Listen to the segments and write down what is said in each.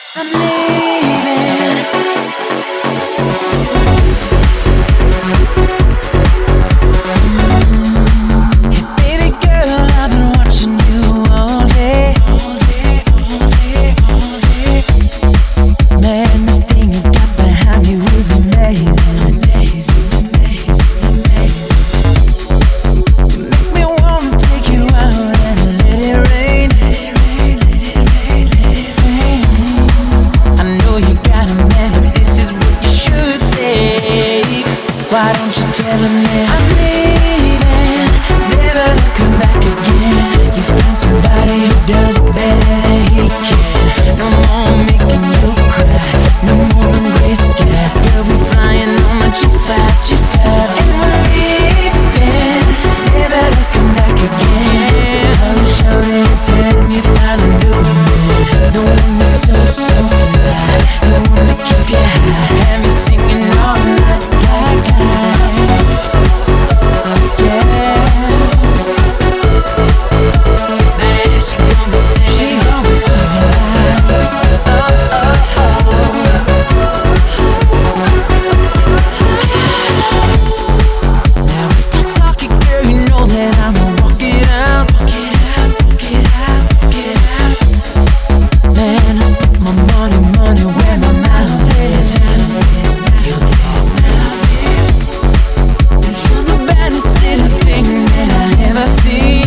I'm leaving. Hey, baby girl, I've been watching you all day. Man, the thing you got behind you is amazing. You make me wanna take you out and let it rain. I know you got a man, but this is what you should say. Why don't you tell him that I'm leaving, never to come back again? You find somebody who does it better than he can. No more making you cry, no more than gray skies. Girl, we're flying on my G5. And we're leaving, never to come back again. So come show me, tell me you found a new man. The one that's so fly, the one that keep you high, have you singing all night like yeah. Man, she gon' be singing Now if I talk it, girl, you know that I'ma walk it out. Man, I put my money where my mouth is. You're the baddest little thing that I ever seen.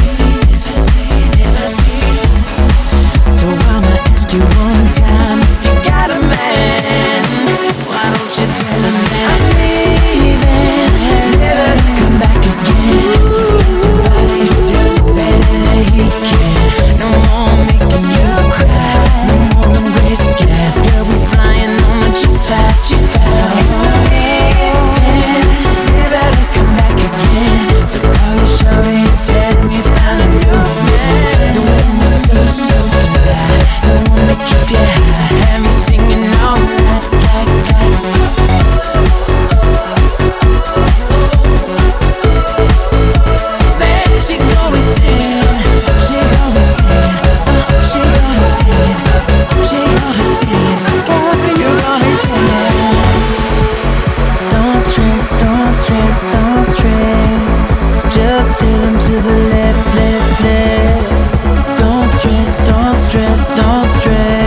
So I'ma ask you one time, if you got a man, why don't you tell him that I'm leaving, never to come back again? You find somebody who does it better than he can. No more making you cry, no more than gray skies. Girl, we're flying on the G5. And we're leaving, never to come back again. So call your shorty and tell him you found a new man. The one that's so fly, the one that keep you high, have you singing all night like man, she gon' be singing, she gon' be singing, she gon' be singing, she gon' be singing, girl, you gon' be singing. Don't stress, don't stress, don't stress, just tell him to the left. Don't stress, don't stress, don't stress.